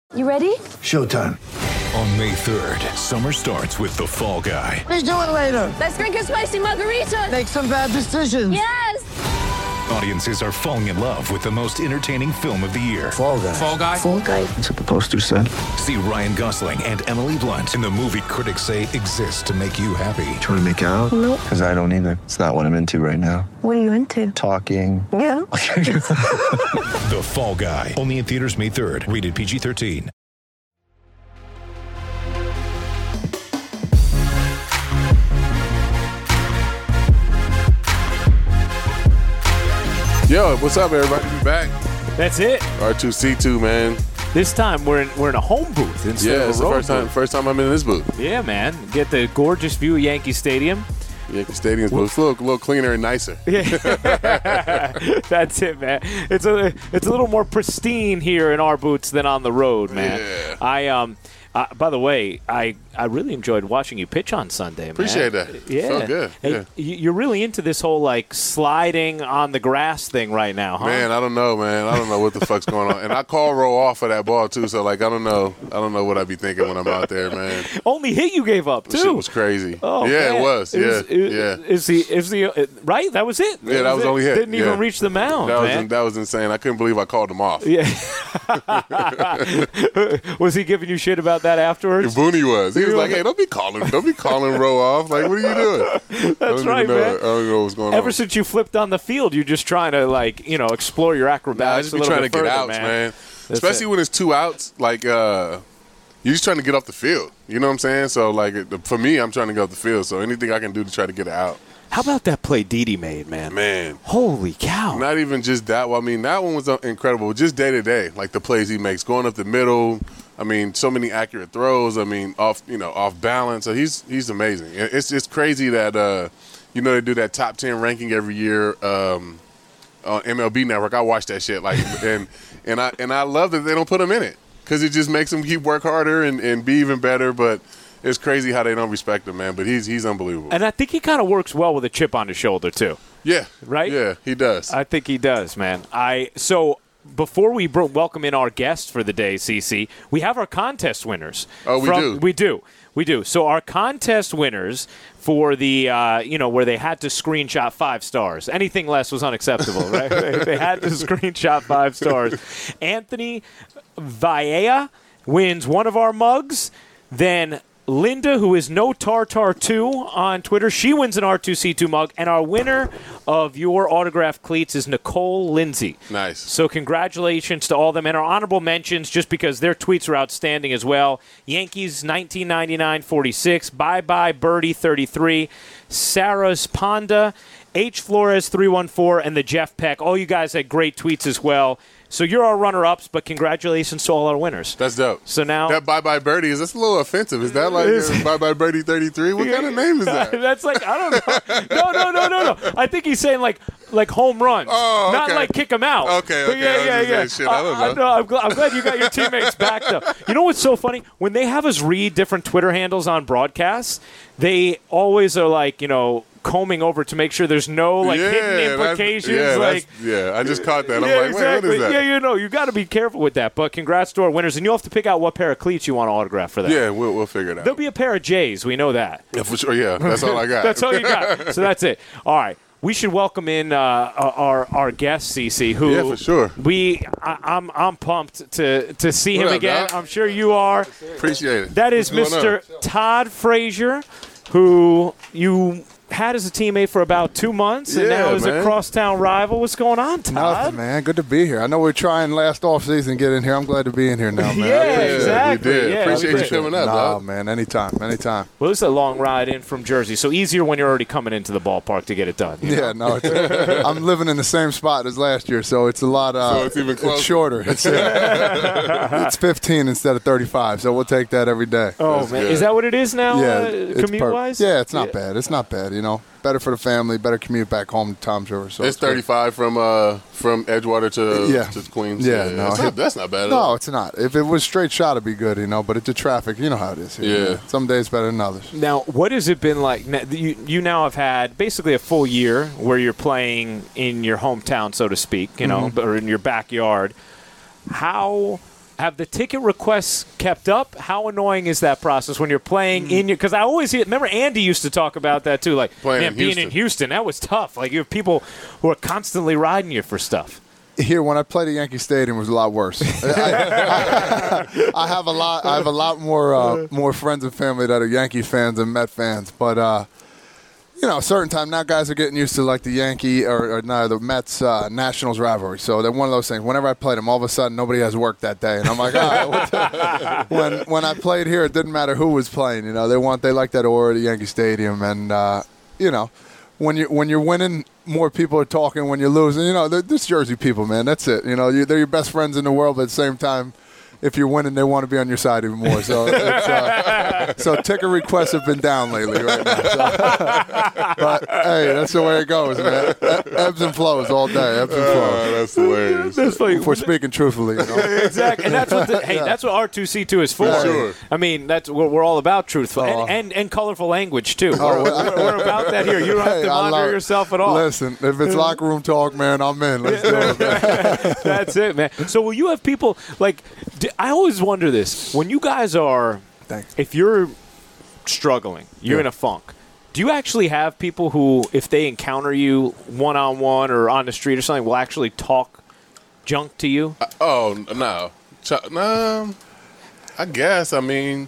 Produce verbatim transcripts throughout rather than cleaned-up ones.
You ready? Showtime. On May third, summer starts with The Fall Guy. Let's do it later. Let's drink a spicy margarita. Make some bad decisions. Yes! Audiences are falling in love with the most entertaining film of the year. Fall Guy. Fall Guy? Fall Guy. That's what the poster said. See Ryan Gosling and Emily Blunt in the movie critics say exists to make you happy. Trying to make it out? Nope. Because I don't either. It's not what I'm into right now. What are you into? Talking. Yeah. The Fall Guy. Only in theaters May third. Rated P G thirteen. Yo, what's up, everybody? We back. That's it. R two C two, man. This time we're in we're in a home booth instead Yeah, of it's a the road first time booth. first time I'm in this booth. Yeah, man. Get the gorgeous view of Yankee Stadium. Yankee Stadium's booth. It's a little, little cleaner and nicer. Yeah, that's it, man. It's a it's a little more pristine here in our boots than on the road, man. Yeah. I um. Uh, by the way, I, I really enjoyed watching you pitch on Sunday, man. Appreciate that. Yeah. Felt good. Hey, Yeah. you- You're really into this whole, like, sliding on the grass thing right now, huh? Man, I don't know, man. I don't know what the fuck's going on. And I call roll off for that ball too, so like I don't know. I don't know what I'd be thinking when I'm out there, man. Only hit you gave up, too. Shit was crazy. Oh, yeah, man. it was. It yeah, was- it- yeah. Is the is the uh, right? That was it. Yeah, that was the only hit. Didn't even Yeah. reach the mound, That was man. that was insane. I couldn't believe I called him off. Yeah. Was he giving you shit about that afterwards? Booney was. He was You like, were- "Hey, don't be calling, don't be calling roll off. Like, what are you doing?" That's right, know, man. I don't know what's going Ever on. since you flipped on the field, you're just trying to, like, you know, explore your Nah, I acrobatics just a be little trying to bit get further, outs, man. man. That's Especially it. when it's two outs. Like, uh, you're just trying to get off the field. You know what I'm saying? So, like, it- for me, I'm trying to get off the field. So anything I can do to try to get it out. How about that play Didi made, man? Man. Holy cow. Not even just that. Well, I mean, that one was uh, incredible. Just day to day, like the plays he makes, going up the middle. I mean, so many accurate throws. I mean, off you know, off balance. So he's he's amazing. It- It's it's crazy that uh, you know they do that top ten ranking every year um, on M L B Network. I watch that shit like and and I and I love that they don't put him in it because it just makes him keep work harder and, and be even better. But it's crazy how they don't respect him, man. But he's he's unbelievable. And I think he kind of works well with a chip on his shoulder, too. Yeah. Right? Yeah, he does. I think he does, man. I So before we bro- welcome in our guests for the day, Cece, we have our contest winners. Oh, we from- do? We do. We do. So our contest winners for the, uh, you know, where they had to screenshot five stars. Anything less was unacceptable, right? They had to screenshot five stars. Anthony Vallea wins one of our mugs. Then Linda, who is No Tartar two on Twitter, she wins an R two C two mug. And our winner of your autographed cleats is Nicole Lindsay. Nice. So congratulations to all of them. And our honorable mentions, just because their tweets are outstanding as well. Yankees nineteen ninety-nine forty-six, Bye Bye Birdie thirty-three, Sarah's Panda, H Flores three one four, and the Jeff Peck. All you guys had great tweets as well. So you're our runner-ups, but congratulations to all our winners. That's dope. So now that Bye Bye Birdie is that's a little offensive. Is that like uh, Bye Bye Birdie thirty-three? What kind of name is that? That's like, I don't know. No, no, no, no, no. I think he's saying like like home runs, Oh, not okay. like kick him out. Okay, But okay. yeah, I was yeah, just yeah. saying shit. I don't know. I'm, glad, I'm glad you got your teammates back though. You know what's so funny? When they have us read different Twitter handles on broadcasts, they always are like, you know, combing over to make sure there's no like yeah, hidden that's- implications. Yeah, like, that's- yeah, I just caught that. I'm yeah, like, exactly. wait, what is that? Yeah, you know, you got to be careful with that. But congrats to our winners, and you'll have to pick out what pair of cleats you want to autograph for that. Yeah, we'll we'll figure it out. There'll be a pair of J's. We know that. Yeah, for sure. Yeah, that's all I got. That's all you got. So that's it. All right. We should welcome in uh, our our guest, Cece, who Yeah, for sure. we I, I'm I'm pumped to to see What him up, again. Doc? I'm sure you are. Appreciate it. That is What's going Mister Todd Frazier, who you had as a teammate for about two months, and Yeah, now is a man. crosstown rival. What's going on, Todd? Nothing, man. Good to be here. I know we're trying last off season to get in here. I'm glad to be in here now, man. I Yeah, appreciate it. exactly. We did. Yeah, Appreciate we you did. coming up, Nah, dog. man. Anytime. Anytime. Well, this is a long ride in from Jersey, so easier when you're already coming into the ballpark to get it done. you know? Yeah, no. It's, I'm living in the same spot as last year, so it's a lot. Uh, So it's even closer. shorter. It's, uh, it's fifteen instead of thirty-five, so we'll take that every day. Oh That's man, good. is that what it is now? yeah, uh, it's commute per- wise? Yeah, it's not bad. It's not bad. You know, better for the family, better commute back home to Tom's River. So It's great. thirty-five from uh from Edgewater to Yeah. to Queens. Yeah, no, that's not, that's not bad at No, all. it's not. If it was straight shot, it'd be good, you know. But it's the traffic. You know how it is here. Yeah. man. Some days better than others. Now, what has it been like? n- You, you now have had basically a full year where you're playing in your hometown, so to speak, you know, Mm-hmm. or in your backyard. How have the ticket requests kept up? How annoying is that process when you're playing in your? Because I always hear, remember Andy used to talk about that too. Like, Playing man, in being Houston. in Houston, that was tough. Like, you have people who are constantly riding you for stuff. Here, when I played at Yankee Stadium, it was a lot worse. I, I, I have a lot. I have a lot more uh, more friends and family that are Yankee fans and Met fans. But uh, you know, a certain time now, guys are getting used to like the Yankee or, or no, the Mets uh, Nationals rivalry. So they're one of those things. Whenever I played them, all of a sudden nobody has work that day, and I'm like, all right. What the? When when I played here, it didn't matter who was playing. You know, they want they like that aura at Yankee Stadium, and uh, you know. When you when you're winning, more people are talking. When you're losing, you know, they're, they're Jersey people, man. That's it. You know, you, they're your best friends in the world, but at the same time, if you're winning, they want to be on your side even more. So, it's, uh, so ticket requests have been down lately, right now. So, but hey, that's the way it goes, man. E- Ebbs and flows all day. Ebbs and Uh, flows. that's hilarious. That's like, If we're speaking truthfully, you know. exactly, and that's what the, hey, that's what R two C two is for. Yeah. Sure. I mean, that's what we're all about, truthful Oh. and, and and colorful language too. Oh, we're, we're, we're about that here. You don't have Hey, to I monitor love- yourself at all. Listen, if it's locker room talk, man, I'm in. Let's do it, man. That's it, man. So will you have people like? d- I always wonder this: when you guys are, Thanks. if you're struggling, you're Yeah. in a funk. Do you actually have people who, if they encounter you one on one or on the street or something, will actually talk junk to you? Oh no, Ch- no. I guess. I mean,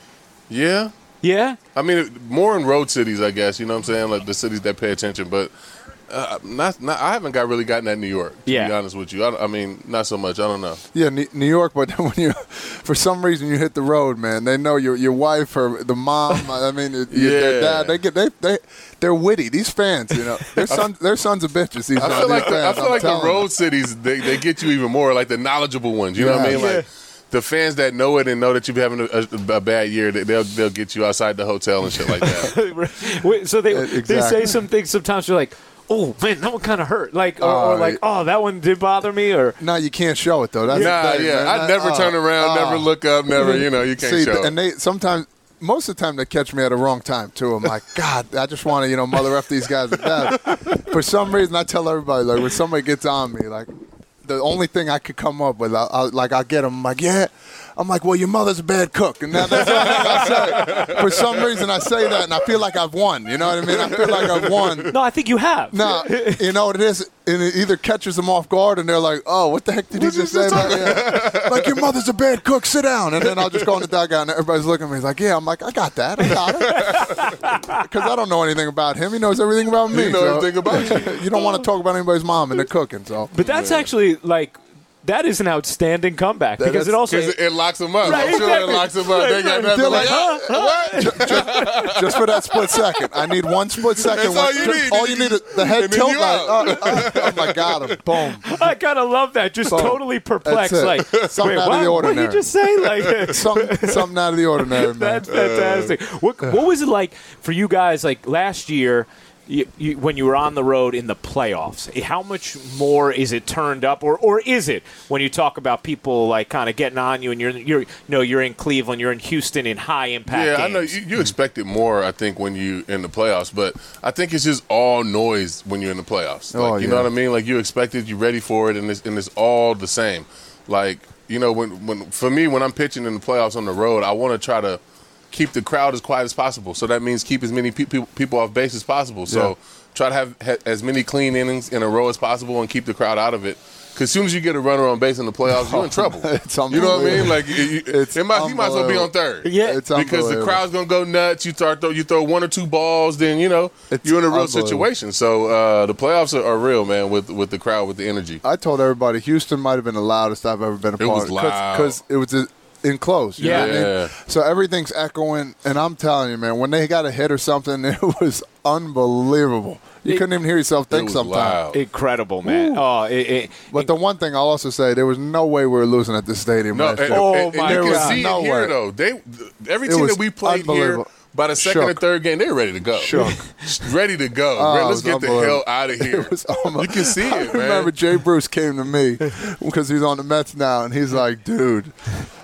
yeah. Yeah. I mean, more in road cities, I guess. You know what I'm saying? Like the cities that pay attention, but. Uh, not, not, I haven't got really gotten that in New York. To Yeah. be honest with you, I, don't- I mean, not so much. I don't know. Yeah, New New York, but when you, for some reason, you hit the road, man. They know your your wife or the mom. I mean, your, their Yeah. dad. They get they they they're witty. These fans, you know, they're sons they're sons of bitches. These, I these feel like the, I fans, feel I'm like the telling you. road cities they, they get you even more, like the knowledgeable ones. You know what I Yeah. mean? Like the fans that know it and know that you're having a, a, a bad year, they- they'll they'll get you outside the hotel and shit like that. Wait, so they Exactly. they say some things sometimes. You're like, oh man, that one kind of hurt. Like, or, or Oh, like, oh, that one did bother me. Or No, you can't show it though. That's nah, the thing, yeah, man. I That- never oh, turn around, oh. never look up, never. You know, you can't See, show. and they sometimes. Most of the time, they catch me at the wrong time too. I'm like, God, I just want to, you know, mother f these guys to death. For some reason, I tell everybody, like, when somebody gets on me, like, the only thing I could come up with, I'll, I'll, like, I'll get them. I'm like, yeah. I'm like, well, your mother's a bad cook, and now that's all I say. For some reason, I say that, and I feel like I've won. You know what I mean? I feel like I've won. no, I think you have. No, you know what it is? And it either catches them off guard, and they're like, "Oh, what the heck did he just say?" About, yeah. Like, your mother's a bad cook. Sit down. And then I'll just go in the dugout, and everybody's looking at me. He's like, "Yeah." I'm like, "I got that. I got it." Because I don't know anything about him. He knows everything about me. You know so- everything about you. You don't want to talk about anybody's mom and they're cooking. So, But that's actually like that is an outstanding comeback because it also Because it, it locks them up. Right, I'm sure exactly. it locks them up. They got nothing They're like, like, "Huh? what? just for that split second, I need one split second. That's all When- you just- need. all you need is the head And then tilt. you Like, out. oh, oh, I'm like, got him. Boom. I kind of love that. Just Boom. totally perplexed. That's it. Like, Something wait, out of what? the What did ordinary. you just say? Like, Something, something out of the ordinary, man. that's fantastic. What what was it like for you guys? Like last year. You, you, when you were on the road in the playoffs, how much more is it turned up, or, or is it when you talk about people like kind of getting on you and you're you're you know you're in Cleveland, you're in Houston in high impact Yeah, games? I know you, you expect it more. I think when you in the playoffs, but I think it's just all noise when you're in the playoffs. Like, Oh, you yeah. know what I mean? Like you expect it, you're ready for it, and it's and it's all the same. Like you know, when when for me when I'm pitching in the playoffs on the road, I want to try to keep the crowd as quiet as possible. So that means keep as many pe- people people off base as possible. So. Yeah. Try to have ha- as many clean innings in a row as possible and keep the crowd out of it. Because as soon as you get a runner on base in the playoffs, you're in trouble. It's You know what I mean? unbelievable. Like, you, you, It's it might, he might as well be on unbelievable. third. Yeah. It's Because the unbelievable. crowd's gonna go nuts. You start throw, you throw one or two balls, then you know It's you're in a real unbelievable. situation. So uh, the playoffs are, are real, man. With with the crowd, with the energy. I told everybody Houston might have been the loudest I've ever been a It part was of. loud. Because it was a, enclosed. You Yeah. know what I mean? Yeah. So everything's echoing, and I'm telling you, man, when they got a hit or something, it was unbelievable. You It- couldn't even hear yourself It think was sometimes. loud. Incredible, man. Oh, it, it, But the one thing I'll also say, there was no way we were losing at this stadium No, last and, year. Oh, and- and my you can God. see No it here way. though. They every It team was that we played here unbelievable. by the second Shook. and third game, they were ready to go. Shook. ready to go. Oh, Man, it let's was get the hell unbelievable. out of here. It was almost, you can see I it, man. remember Jay Bruce came to me because he's on the Mets now, and he's like, dude,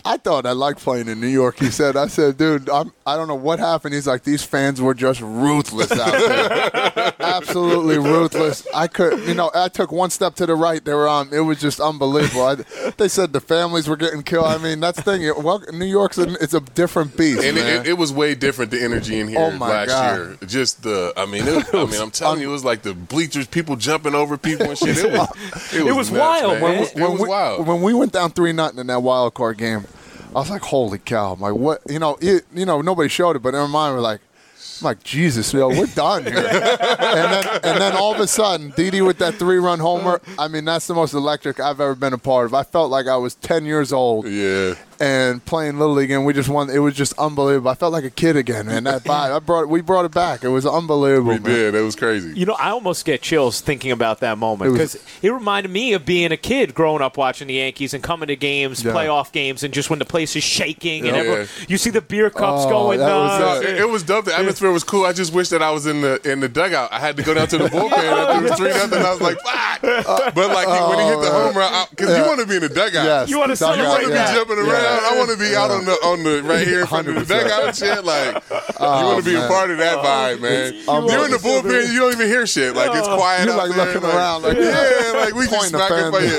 I thought I liked playing in New York. He said, I said, dude, I'm, I don't know what happened. He's like, these fans were just ruthless out there. Absolutely ruthless. I could, you know, I took one step to the right. They were on. It was just unbelievable. I, they said the families were getting killed. I mean, that's the thing. It, well, New York's a, it's a different beast, and man. it, it was way different, the energy in here Oh, my last God. year. Just the, I mean, it, I mean, I'm telling you, it was like the bleachers, people jumping over people and shit. It was, it was, It was nuts, wild, man. It, it was we, wild. When we went down three nothing in that wild card game, I was like, "Holy cow!" I'm like, what? You know, it, you know, nobody showed it, but in my mind, we're like, I'm like, Jesus, yo, we're done here. and then, and then all of a sudden, Didi with that three-run homer. I mean, that's the most electric I've ever been a part of. I felt like I was ten years old. Yeah. And playing Little League, and we just won. It was just unbelievable. I felt like a kid again, man. That vibe, I brought, we brought it back. It was unbelievable. We man. did. It was crazy. You know, I almost get chills thinking about that moment because it, it reminded me of being a kid growing up watching the Yankees and coming to games, Yeah. playoff games, and just when the place is shaking and Yeah. everyone, you see the beer cups Oh, going that was, nuts. It, it was dope. The atmosphere was cool. I just wish that I was in the in the dugout. I had to go down to the bullpen after it was three nothing. I was like, fuck. But like when he hit the home run, because you want to be in the dugout. Yes. You wanna Dugout, You want to yeah. be jumping around. Yeah. I want to be out on the on the right here in front of the one hundred percent. dugout and shit. Like you want to be a man. part of that vibe, man. You're in the bullpen. You don't even hear shit. Like it's quiet. You're out like there, looking around, like, yeah, like we just pointing the smacking for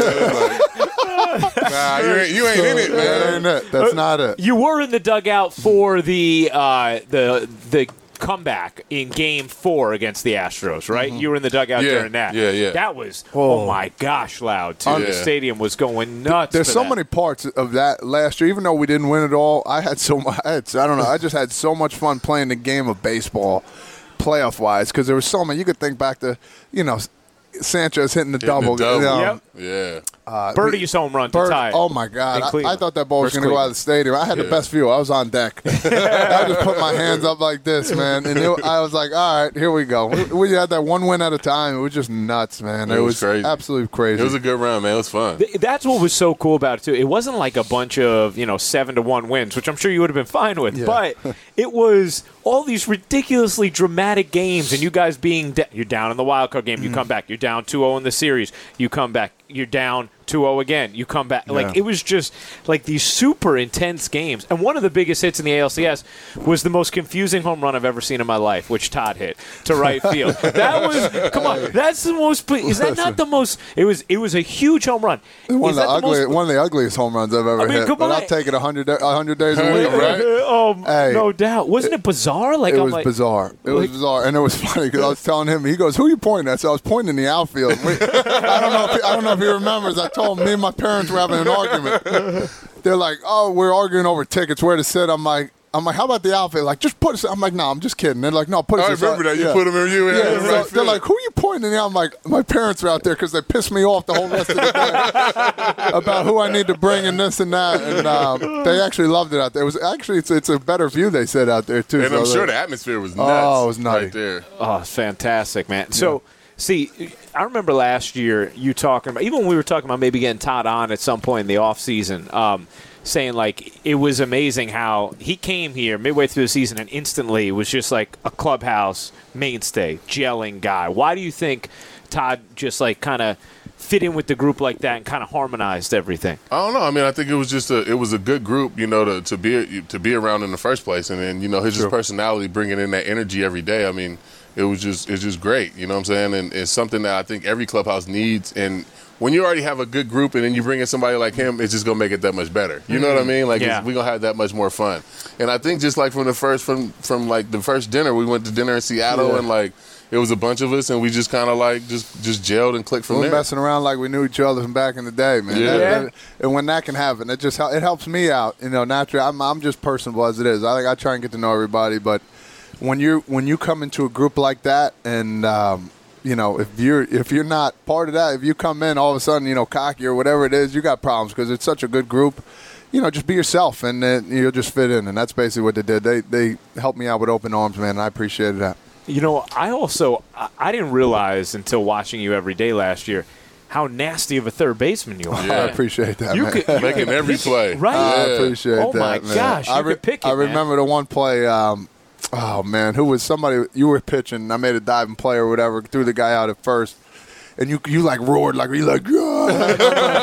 you. fans. Like, nah, you ain't, you ain't in it, That ain't man. it. That's not it. You were in the dugout for the uh, the the comeback in Game Four against the Astros, right? You were in the dugout Yeah, during that. yeah, yeah. That was oh, my gosh, loud too. The Yeah. stadium was going nuts. There's for so that. many parts of that last year. Even though we didn't win it all, I had so much. I, had, I don't know. I just had so much fun playing the game of baseball, playoff wise, because there was so many. You could think back to, you know, Sanchez hitting the Hitting double. the double. you know, Yep. Yeah. uh, Birdie's home run to Bird- tie it. oh my God! in I, Cleveland. I thought that ball was Where's going to go out Cleveland? of the stadium. I had the Yeah. best view. I was on deck. I just put my hands up like this, man, and it, I was like, "All right, here we go." We, we had that one win at a time. It was just nuts, man. It It, was was, crazy. absolutely crazy. It was a good run, man. It was fun. Th- That's what was so cool about it too. It wasn't like a bunch of you know seven to one wins, which I'm sure you would have been fine with. Yeah. But it was all these ridiculously dramatic games, and you guys being da- you're down in the wild card game, you come back, you're down two oh in the series, you come back, you're down two oh again, you come back. Like Yeah. it was just like these super intense games. And one of the biggest hits in the A L C S was the most confusing home run I've ever seen in my life, which Todd hit to right field. That was come on, that's the most. Is that not the most? It was. It was a huge home run. One Is of, the that the ugly, most- one of the ugliest home runs I've ever I mean, hit. come But on. I'll take it one hundred, one hundred days a week, right? Oh, Hey. no doubt. Wasn't it bizarre? Like It I'm was like, bizarre. It was like- bizarre, and it was funny because I was telling him. He goes, "Who you pointing at?" So I was pointing in the outfield. We, I don't know. If he, I don't know if he remembers. I told him me and my parents were having an argument. They're like, "Oh, we're arguing over tickets, where to sit." I'm like, "I'm like, how about the outfield? Like, just put us." I'm like, "No, I'm just kidding." They're like, "No, put us." I aside." remember that. You Yeah. put him in you. in Yeah, the so right they're field. like, "Who you pointing at?" I'm like, "My parents are out there because they pissed me off the whole rest of the day about who I need to bring and this and that." And um, they actually loved it out there. It was actually it's, it's a better view, they said, out there too. And I'm So sure they- the atmosphere was nuts. Oh, it was nutty. right there. oh, it's fantastic, man. So, see, I remember last year you talking about, even when we were talking about maybe getting Todd on at some point in the offseason, um, saying, like, it was amazing how he came here midway through the season and instantly was just like a clubhouse mainstay, gelling guy. Why do you think Todd just, like, kind of fit in with the group like that and kind of harmonized everything? I don't know. I mean, I think it was just a it was a good group, you know, to to be to be around in the first place, and then you know his just personality, bringing in that energy every day. I mean, it was just it's just great. You know what I'm saying? And it's something that I think every clubhouse needs. And when you already have a good group, and then you bring in somebody like him, it's just gonna make it that much better. You know what I mean? Like Yeah. it's, we're gonna have that much more fun. And I think just like from the first from from like the first dinner, we went to dinner in Seattle, Yeah. and like it was a bunch of us, and we just kind of like just just gelled and clicked from We're there. messing around like we knew each other from back in the day, man. Yeah. That- that- and when that can happen, it just hel- it helps me out. You know, naturally, I'm I'm just personable as it is. I like I try and get to know everybody, but when you when you come into a group like that, and um, you know, if you're if you're not part of that, if you come in all of a sudden, you know, cocky or whatever it is, you got problems because it's such a good group. You know, just be yourself, and then you'll just fit in. And that's basically what they did. They they helped me out with open arms, man, and I appreciated that. You know, I also I, I didn't realize until watching you every day last year how nasty of a third baseman you are. Yeah. I appreciate that, You man. could, you Making could every pick it, play. right? I Yeah. appreciate Oh, that, my man. gosh, you I, could pick it, I man. remember the one play. Um, oh man, who was somebody? You were pitching. I made a diving play or whatever. Threw the guy out at first, and you you like roared like you like, yeah.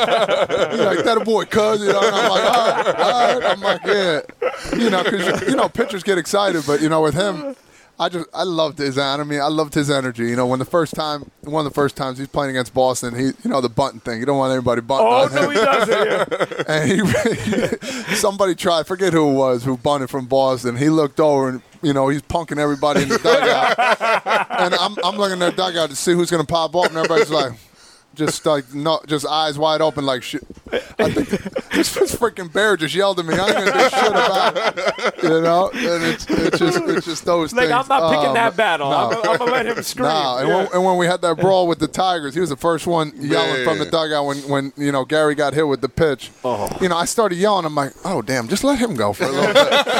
you like that a boy, cuz, you know. And I'm like, all right, all right. I'm like, yeah, you know, because you know pitchers get excited, but you know with him. I just I loved his I mean I loved his energy. You know, when the first time one of the first times he's playing against Boston, he you know the bunting thing. You don't want anybody bunting Oh on no, him. he doesn't. Yeah. And he, somebody tried, forget who it was, who bunted from Boston. He looked over and you know he's punking everybody in the dugout. And I'm I'm looking at the dugout to see who's going to pop up, and everybody's like. Just like no, just eyes wide open like shit. I think this, this freaking bear just yelled at me. I ain't gonna do shit about it, you know. And it's it's just it's just those Like, things. I'm not picking Um, that battle. no. I'm, I'm gonna let him scream. Nah, and, Yeah. when, and when we had that brawl with the Tigers, he was the first one yelling Man. from the dugout when, when you know Gary got hit with the pitch. Oh. You know, I started yelling. I'm like, oh damn, just let him go for a little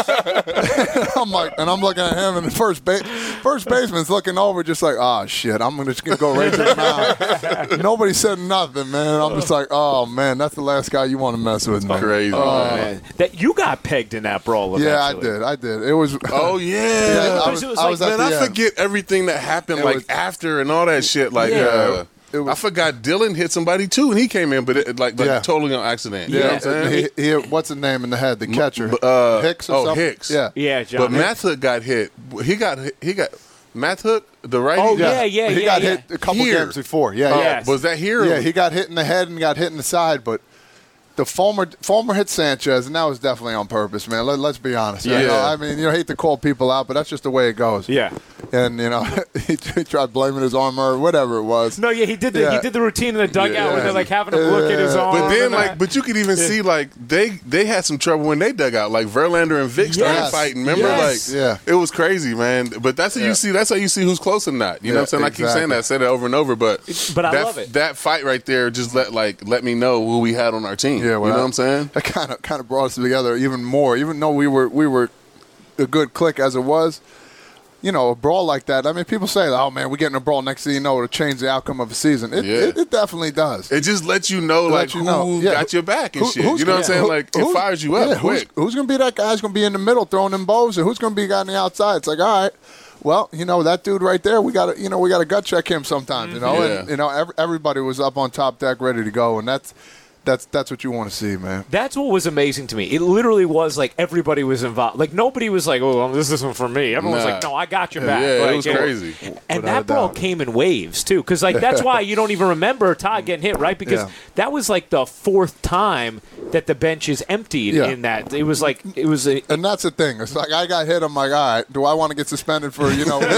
bit. I'm like, and I'm looking at him, and the first ba- first baseman's looking over, just like, oh shit, I'm gonna just gonna go right to the mound. Nobody said nothing, man. I'm just like, oh man, that's the last guy you want to mess with, man. Crazy. Oh, man. That you got pegged in that brawl. Yeah, I eventually. did. I did. It was. Oh yeah. Yeah, I was, It was I like- was at Man, the I end. forget everything that happened It like was- after and all that shit. Like, Yeah. uh, It was- I forgot Dylan hit somebody too, and he came in, but it, like, like Yeah. totally on accident. You know Yeah, what I'm saying? he, he, what's his name in the head? The catcher, uh, Hicks or oh, something? Hicks. Yeah, Yeah, John. But Matt Hook got hit. He got he got Matt Hook, the righty. Oh, yeah, yeah, He yeah, got yeah. hit a couple Here. games before. Yeah, Oh, yeah. Yes. Was that here? Yeah, he got hit in the head and got hit in the side, but the Fulmer Fulmer hit Sanchez, and that was definitely on purpose, man. Let, let's be honest. You Yeah. know, I mean, you know, hate to call people out, but that's just the way it goes. Yeah. And you know, he, he tried blaming his arm or whatever it was. No, yeah, he did the he Yeah. did the routine in the dugout Yeah. where they're like having him look at his Yeah. arm. But then, and like, that. but you could even see, like, they they had some trouble when they dug out. Like, Verlander and Vic started Yes. fighting. Remember, Yes. like, Yeah. it was crazy, man. But that's how Yeah. you see. That's how you see who's close or not. You know Yeah, what I'm saying? I keep saying exactly. that. I said it over and over. But But I that, love it. That fight right there just let like let me know who we had on our team. Yeah, well, you know I- what I'm saying? That kind of kind of brought us together even more. Even though we were we were a good clique as it was, you know, a brawl like that. I mean, people say, "Oh man, we're getting a brawl." Next thing you know, it'll change the outcome of a season. It, Yeah. it, it definitely does. It just lets you know It like lets you who know. Yeah, got who- your back and Who- shit. who's You know what I'm gonna- saying? who- Like it who's- fires you up yeah, quick. Who's, who's going to be that guy who's going to be in the middle throwing them bows, and who's going to be guy on the outside? It's like, all right, well, you know, that dude right there, we got to, you know, we got to gut check him sometimes, you know, Yeah. and you know, every, everybody was up on top deck ready to go, and that's that's that's what you want to see, man. That's what was amazing to me. It literally was like everybody was involved. Like nobody was like, "Oh, well, this isn't for me." Everyone was Nah. like, "No, I got your back." Yeah, Like, it was you know, crazy. And Without a that brawl doubt. came in waves too, because like that's why you don't even remember Todd getting hit, right? Because Yeah. that was like the fourth time that the bench is emptied Yeah. in that. It was like it was a, And that's the thing. It's like I got hit. I'm like, all right, do I want to get suspended for, you know,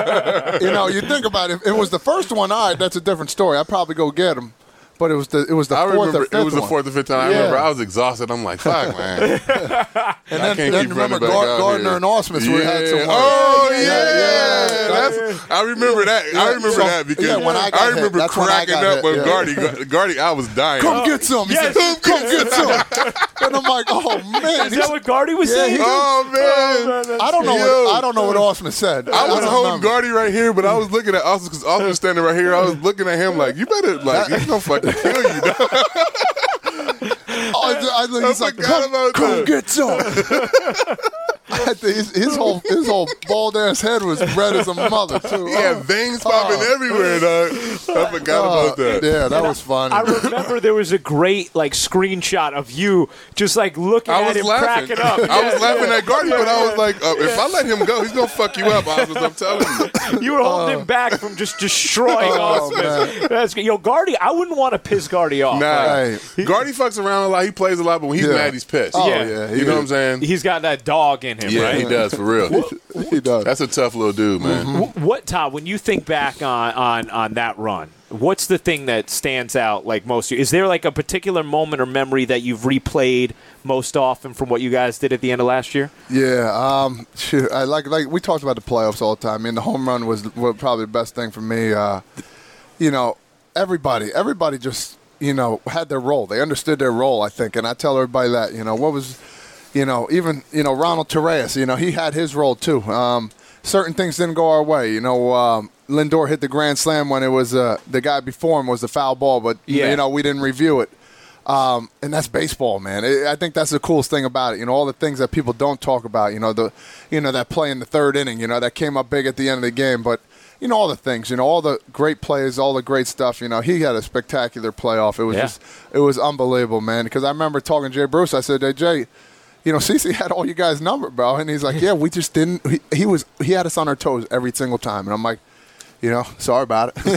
you know, you think about it. If it was the first one, all right, that's a different story. I'd probably go get him. But it was the it was the I fourth remember or fifth it was the one. fourth or fifth time. I Yeah. remember I was exhausted. I'm like, fuck, man. And I then, can't then keep remember running back Gar- out Gardner here. and Osmus, we had some. Yeah. work. Oh yeah, Yeah, yeah. That's, I remember that. Yeah, I remember so- that because yeah, when I got I hit, remember that's when I cracking got up hit, with yeah. Gardy. Gardy, I was dying. Come get some. He Yes. said, come get some. And I'm like, oh man. is He's- that what Gardy was Yeah, saying? he- Oh man. I don't know. Yo. What, I don't know what Osmus said. I was don't holding remember. Gardy right here, but I was looking at Austin because Austin was standing right here. I was looking at him like, you better, like, he's gonna fucking kill you. dog. Oh, I, I, he's I like, forgot come, about come that. get some. I think his, his whole his whole bald ass head was red as a mother too. He had veins popping Oh. everywhere, dog. I forgot Oh, about that. yeah, that was funny. I remember there was a great like screenshot of you just like looking I at was him laughing. cracking up. I was laughing at Gardy, but I was like, uh, if I let him go, he's gonna fuck you up. I was, I'm telling you. You were holding him back from just destroying Oh, Osmus. That's good. Yo, Gardy, I wouldn't want to piss Gardy off. Nah, Right. Gardy fucks around a lot. He plays a lot, but when he's Yeah. mad, he's pissed. Oh, Yeah. yeah, you know what I'm saying? He's got that dog in him, Yeah, right? he does for real. He does. That's a tough little dude, man. Wh- What, Todd, when you think back on, on, on that run, what's the thing that stands out like most to you? Is there like a particular moment or memory that you've replayed most often from what you guys did at the end of last year? Yeah, um, shoot, I like like we talked about the playoffs all the time. I mean, the home run was, was probably the best thing for me. Uh, you know, everybody, everybody just you know had their role. They understood their role, I think, and I tell everybody that. You know, what was, you know, even you know Ronald Torres. You know, he had his role too. Um, certain things didn't go our way. You know, um, Lindor hit the grand slam when it was uh, the guy before him was the foul ball, but Yeah. you know we didn't review it. Um, and that's baseball, man. I I think that's the coolest thing about it. You know, all the things that people don't talk about. You know, the, you know that play in the third inning. You know, that came up big at the end of the game. But you know, all the things, you know, all the great plays, all the great stuff. You know, he had a spectacular playoff. It was Yeah. just, it was unbelievable, man. Because I remember talking to Jay Bruce. I said, hey, Jay, you know, CeCe had all you guys' number, bro. And he's like, yeah, we just didn't. He, he was, he had us on our toes every single time. And I'm like, you know, sorry about it.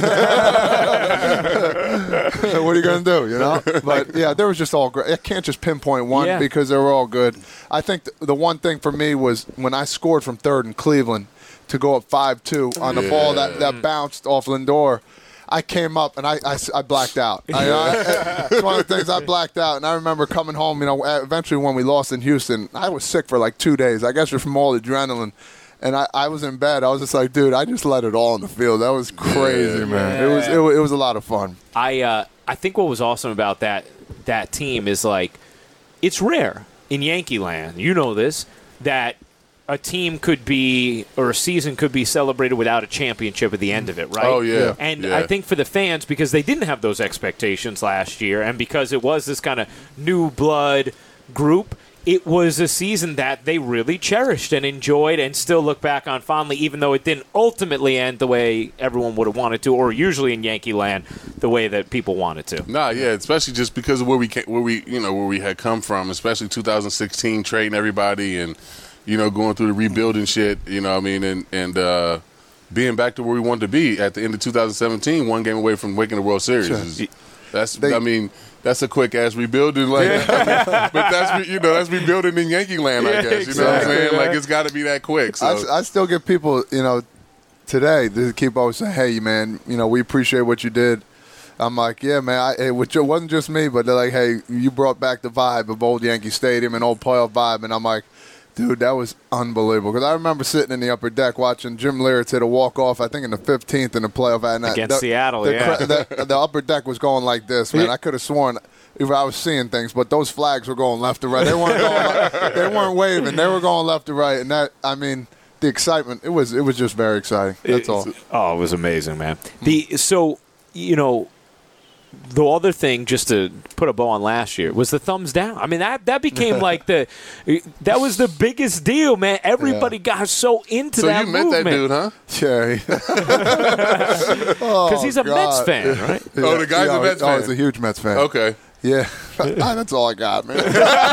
What are you going to do, you know? But, yeah, there was just all great. I can't just pinpoint one Yeah. because they were all good. I think th- the one thing for me was when I scored from third in Cleveland to go up five two on the Yeah. ball that, that bounced off Lindor, I came up and I, I, I blacked out. I, I, it's one of the things I blacked out. And I remember coming home, you know, eventually when we lost in Houston, I was sick for like two days. I guess it was from all the adrenaline. And I, I was in bed. I was just like, dude, I just let it all on the field. That was crazy, Yeah, man. It was, it was it was a lot of fun. I uh, I think what was awesome about that that team is like it's rare in Yankee land. You know this, that a team could be or a season could be celebrated without a championship at the end of it, right? Oh, yeah. Yeah. And Yeah. I think for the fans, because they didn't have those expectations last year, and because it was this kind of new blood group, it was a season that they really cherished and enjoyed and still look back on fondly, even though it didn't ultimately end the way everyone would have wanted to, or usually in Yankee land, the way that people wanted to. Nah, yeah, especially just because of where we came, where we, you know, where we had come from, especially two thousand sixteen, trading everybody and, you know, going through the rebuilding shit, you know what I mean, and and uh, being back to where we wanted to be at the end of two thousand seventeen, one game away from making the World Series. Is, that's, They- I mean, that's a quick ass rebuilding, like, I mean, but that's re- you know that's rebuilding in Yankee land, I guess. You know what I'm saying? Like it's got to be that quick. So. I, I still get people, you know, today they keep always saying, "Hey, man, you know, we appreciate what you did." I'm like, "Yeah, man, I, it, which it wasn't just me, but they're like, hey, you brought back the vibe of old Yankee Stadium and old playoff vibe," and I'm like, dude, that was unbelievable. Because I remember sitting in the upper deck watching Jim Leyritz hit a walk-off, I think in the fifteenth in the playoff. And that- Against the, Seattle, the, yeah. The, the upper deck was going like this, man. I could have sworn if I was seeing things, but those flags were going left to right. They weren't going. They weren't waving. They were going left to right, and that, I mean, the excitement. It was. It was just very exciting. That's all. Oh, it was amazing, man. The so you know, the other thing, just to put a bow on last year, was the thumbs down. I mean, that that became like the that was the biggest deal, man. Everybody Yeah. got so into so that you met movement. that dude, huh? Yeah. Because he's a God. Mets fan, right? Oh, the guy's yeah, a Mets oh, fan. he's a huge Mets fan. Okay. Yeah, that's all I got, man.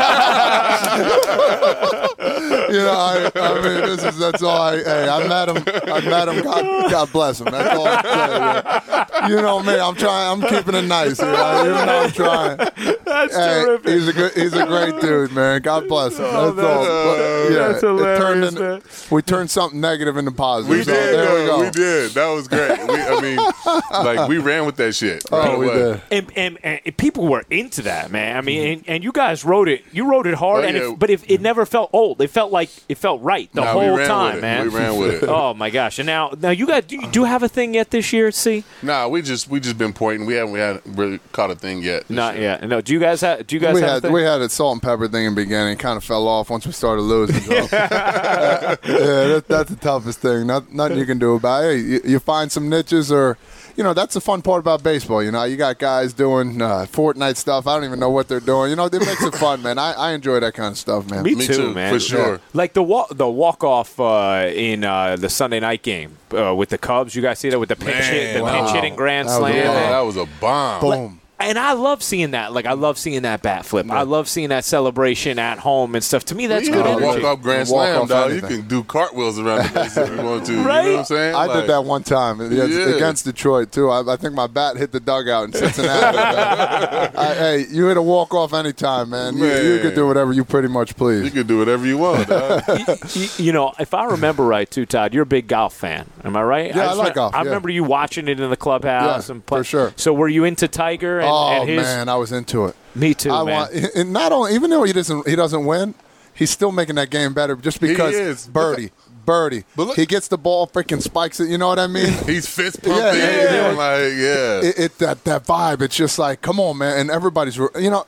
You know, I, I mean, this is that's all I. Hey, I met him. I met him. God, God bless him. That's all I'm saying. Yeah. You know me. I'm trying. I'm keeping it nice. You know, even though I'm trying. That's Hey, terrific. he's a good. He's a great dude, man. God bless him. Oh, That's all. But, yeah, that's it turned hilarious, in- man. We turned something negative into positive. We so did. There we though. go. We did. That was great. We, I mean, like we ran with that shit. right Oh, we away. did. And, and, and people were into that, man. I mean, and, and you guys wrote it. You wrote it hard, Oh, and yeah. it, but if it never felt old, it felt like it felt right the Nah, we whole ran time, with it. man. We ran with it. Oh my gosh! And now, now you guys, do you, do you have a thing yet this year? See, Nah, we just we just been pointing. We haven't we haven't really caught a thing yet. this not year. yet. No. Do you guys have? Do you guys we have? had a thing? we had a salt and pepper thing in the beginning. Kind of fell off once we started losing. So. Uh, yeah, that, that's the toughest thing. Not, nothing you can do about it. Hey, you, you find some niches, or you know, that's the fun part about baseball. You know, you got guys doing uh, Fortnite stuff. I don't even know what they're doing. You know, it makes it fun, man. I, I enjoy that kind of stuff, man. Me, Me too, too, man. for sure. Like the walk, the walk off uh, in uh, the Sunday night game uh, with the Cubs. You guys see that with the pinch Man, hit, the wow. pinch hitting grand That was a slam. Oh, bomb. man. that was a bomb. Boom. And I love seeing that. Like I love seeing that bat flip. I love seeing that celebration at home and stuff. To me, that's you good can energy. walk off grand Walk slam, off dog. You anything. can do cartwheels around the place if you want to. Right? You know what I'm saying? I Like, did that one time against, Yeah. against Detroit too. I, I think my bat hit the dugout in Cincinnati. I, hey, you hit a walk off anytime, man. You, you Man. could do whatever you pretty much please. You can do whatever you want, dog. you, you know, if I remember right, too, Todd, you're a big golf fan. Am I right? Yeah, I just like re- golf, I yeah. remember you watching it in the clubhouse Yeah, and play- for sure. So were you into Tiger and, Oh and his? man, I was into it. Me too, I man. want, and not only even though he doesn't he doesn't win, he's still making that game better just because is. birdie, birdie. But look- he gets the ball, freaking spikes it. You know what I mean? He's fist pumping. Yeah, yeah, yeah. Like, yeah. it, it that that vibe. It's just like, come on, man, and everybody's, you know.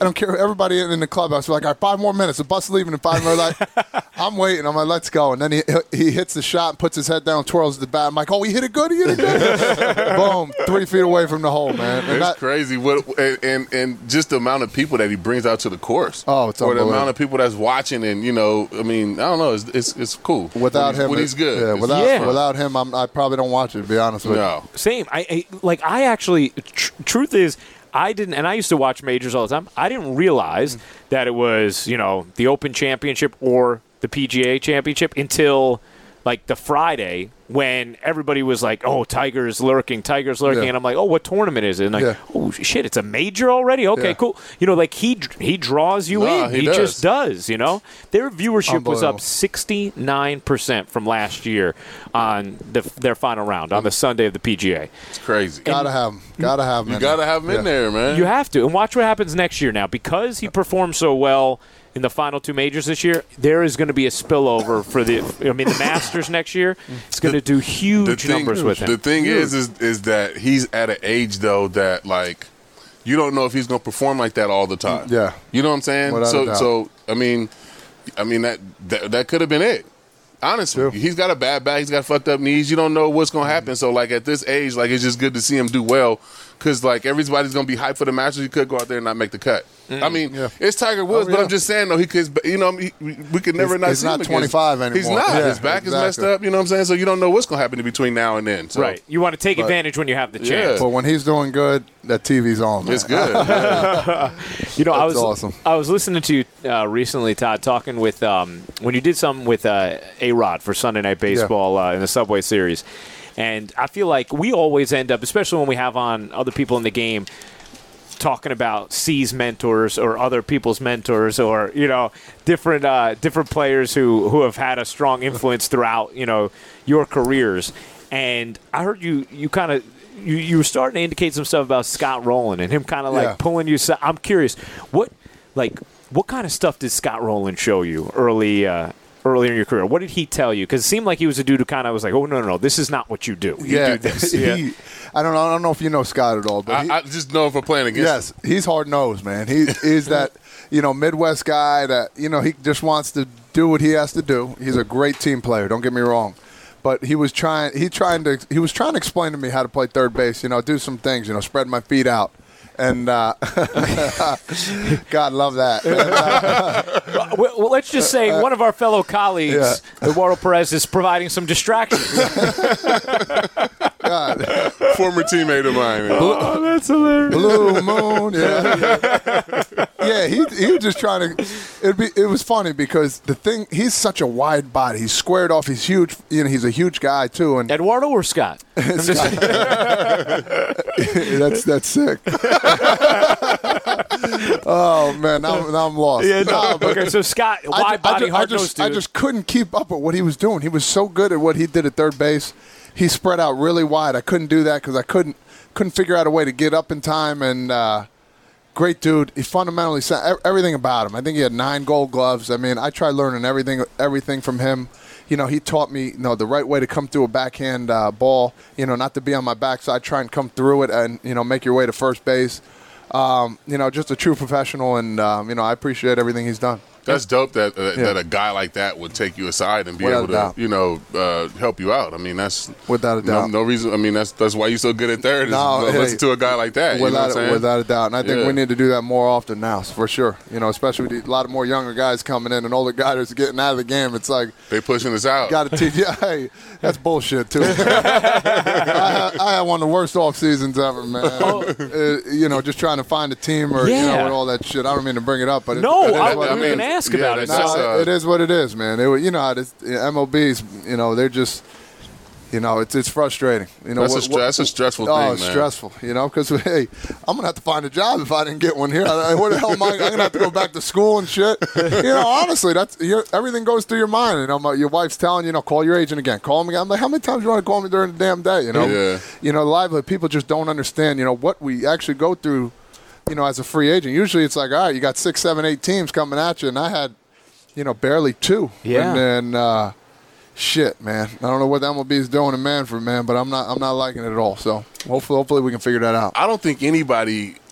I don't care. Everybody in the clubhouse was like, all right, five more minutes. The bus is leaving in five more. Like, I'm waiting. I'm like, let's go. And then he he hits the shot and puts his head down, twirls the bat. I'm like, oh, he hit it good. He hit it good. Boom, three feet away from the hole, man. And it's that, crazy. What and, and and just the amount of people that he brings out to the course. Oh, it's or the unbelievable. amount of people that's watching, and you know, I mean, I don't know. It's it's, it's cool. Without when he's, him, when he's good. Yeah, It's without Yeah. without him, I'm, I probably don't watch it. To be honest with you. no. Same. I, I like. I actually. Tr- truth is, I didn't, and I used to watch majors all the time. I didn't realize that it was, you know, the Open Championship or the P G A Championship until like the Friday when everybody was like, "Oh, Tiger's lurking, Tiger's lurking," Yeah. and I'm like, "Oh, what tournament is it?" And like, Yeah. "Oh shit, it's a major already." Okay, Yeah. cool. You know, like he he draws you Nah, in. he He, does. just does. You know, their viewership was Unbelievable. up sixty-nine percent from last year on the, their final round on the Sunday of the P G A. It's crazy. Gotta have him. Gotta have him. You in gotta there. have him in Yeah. there, man. You have to. And watch what happens next year now. Because he performed so well in the final two majors this year, there is going to be a spillover for the I mean the Masters next year. It's going to do huge numbers with him. The thing is, is, is that he's at an age though that like you don't know if he's going to perform like that all the time. Yeah. you know what I'm saying. Without a so, doubt. so I mean, I mean that that, that could have been it. Honestly, True. he's got a bad back. He's got fucked up knees. You don't know what's going to happen. So, like at this age, like it's just good to see him do well because like everybody's going to be hyped for the Masters. He could go out there and not make the cut. I mean, Yeah. it's Tiger Woods, Oh, but yeah. I'm just saying though he could. You know, he, we we could never He's- not. he's see not him against- twenty-five anymore. He's not. Yeah, His back is messed exactly. up. You know what I'm saying? So you don't know what's going to happen in between now and then. So. Right. You want to take But- advantage when you have the Yeah. chance. But when he's doing good, that T V's on. Man. It's good. Yeah. You know, I That's was awesome. I was listening to you uh, recently, Todd, talking with um, when you did something with uh, A-Rod for Sunday Night Baseball uh, in the Subway Series, and I feel like we always end up, especially when we have on other people in the game, talking about C's mentors or other people's mentors or you know different uh, different players who, who have had a strong influence throughout you know your careers. And I heard you you kind of you, you were starting to indicate some stuff about Scott Rowland and him kind of like Yeah. pulling you. So I'm curious, what like what kind of stuff did Scott Rowland show you early? Uh, Earlier in your career, what did he tell you? Because it seemed like he was a dude who kind of was like, "Oh no, no, no, this is not what you do. You Yeah. do this." he, Yeah. I don't know. I don't know if you know Scott at all, but he, I, I just know if we're playing against him. yes, he's hard nosed, man. He is that you know Midwest guy that you know he just wants to do what he has to do. He's a great team player. Don't get me wrong, but he was trying. He trying to. He was trying to explain to me how to play third base. You know, do some things. You know, spread my feet out. And uh, God love that. And, uh, Well, well, let's just say one of our fellow colleagues, Yeah. Eduardo Perez, is providing some distractions. God, Former teammate of mine. Oh, that's hilarious. Blue Moon. Yeah, yeah. He he was just trying to. It be. It was funny because the thing. He's such a wide body. He's squared off. He's huge. You know, he's a huge guy too. And Eduardo or Scott? I'm just- that's that's sick. Oh man, now, I'm- now I'm lost. yeah, no. Okay, so Scott, I, wide ju- I, body, ju- I hard just, nosed dude. I just couldn't keep up with what he was doing. He was so good at what he did at third base. He spread out really wide. I couldn't do that because I couldn't couldn't figure out a way to get up in time. And uh, great dude. He fundamentally sa- everything about him. I think he had nine Gold Gloves. I mean, I tried learning everything everything from him. You know, he taught me, you know, the right way to come through a backhand uh, ball. You know, not to be on my backside, try and come through it, and you know, make your way to first base. Um, you know, just a true professional, and um, you know, I appreciate everything he's done. That's dope that uh, Yeah. that a guy like that would take you aside and be Without able a to, doubt. you know, uh, help you out. I mean, that's Without a no, doubt. no reason. I mean, that's that's why you're so good at third. Is No, to hey, listen to a guy like that. You know what Without, I'm saying? without a doubt. And I think Yeah. we need to do that more often now, for sure. You know, especially with the- a lot of more younger guys coming in and older guys are getting out of the game. It's like, They pushing us out. got to teach. Yeah, hey, that's bullshit, too. I, had, I had one of the worst off seasons ever, man. Uh, you know, just trying to find a team or, you know, Yeah. with all that shit. I don't mean to bring it up, but it, No, it is I- what I it mean, is. gonna ask yeah, about it. that's- So- that's, uh, It is what it is, man. It, you know how this M L B's, you know, they're just, you know, it's it's frustrating. You know, That's a what- stre- that's a stressful oh, thing, it's man. stressful. You know, because hey, I'm gonna have to find a job if I didn't get one here. I, where the hell am I? I'm gonna have to go back to school and shit. You know, honestly, that's you're, everything goes through your mind. You know, my, your wife's telling you, you know, call your agent again, call him again. I'm like, how many times do you want to call me during the damn day? You know, Yeah. you know, lively people just don't understand. You know what we actually go through. You know, as a free agent, usually it's like, all right, you got six, seven, eight teams coming at you, and I had, you know, barely two. Yeah. And then, uh, shit, man, I don't know what the M L B is doing to Manfred, man, but I'm not, I'm not liking it at all. So hopefully, hopefully we can figure that out. I don't think anybody